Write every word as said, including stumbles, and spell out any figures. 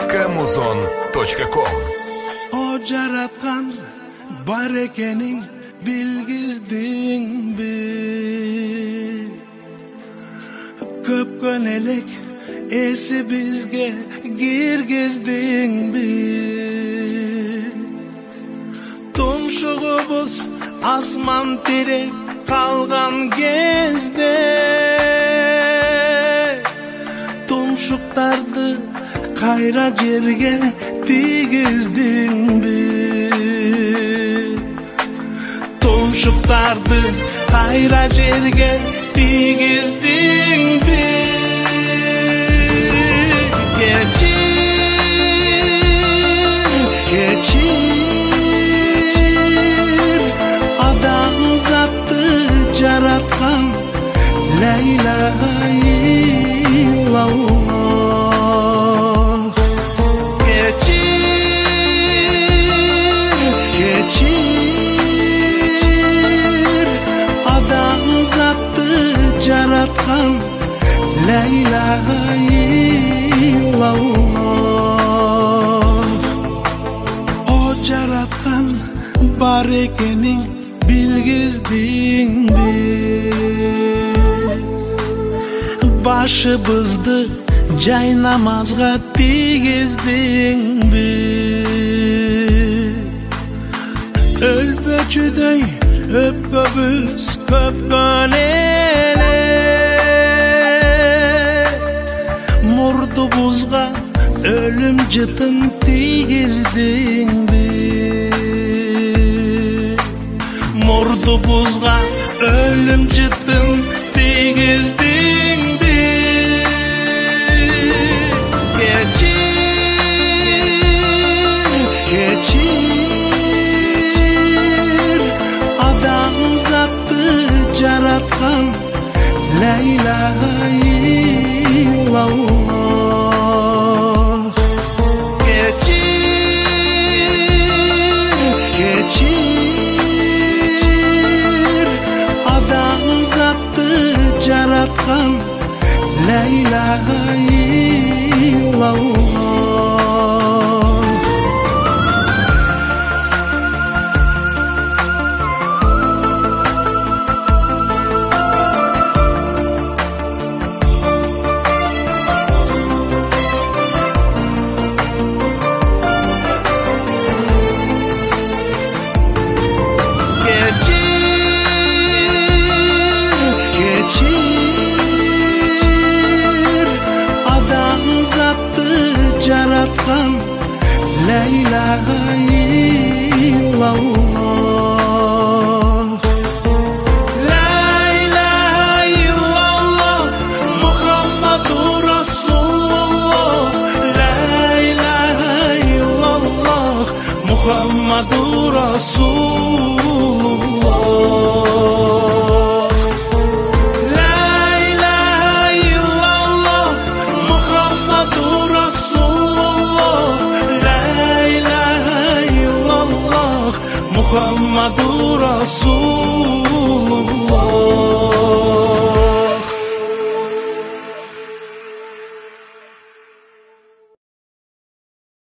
камузон точка ком. О жараткан бар экенин билгиздиңби? Көпкөн элек эси бизге киргиздиңби? Тумшугубуз асман тирек калган кезде тумшуктарды кайра жерге тийгиздиңби? Тумшуктарды кайра жерге тийгиздиңби? Кечир, кечир, адамзатты жараткан ла иляха иллаллах. Кечир, кечир, адамзатты жараткан ла иляха иллаллах. О жараткан бар экенин билгиздиңби? Башыбызды жай намазга тийгиздиңби? Өлбөчүдөй өпкөбүз көпкөн эле, мурдубузга өлүм жытын тийгиздиңби? Мурдубузга өлүм жытын тийгиздиңби? Кечир, кечир, адамзатты жараткан ла иляха иллаллах. Кечир, кечир, адамзатты жараткан ла иляха иллаллах. Кечир, адамзатты жараткан ла иляха иллаллах. Ла иляха иллаллах, Мухаммаду Расулуллах. Ла иляха иллаллах, Мухаммаду Расулуллах.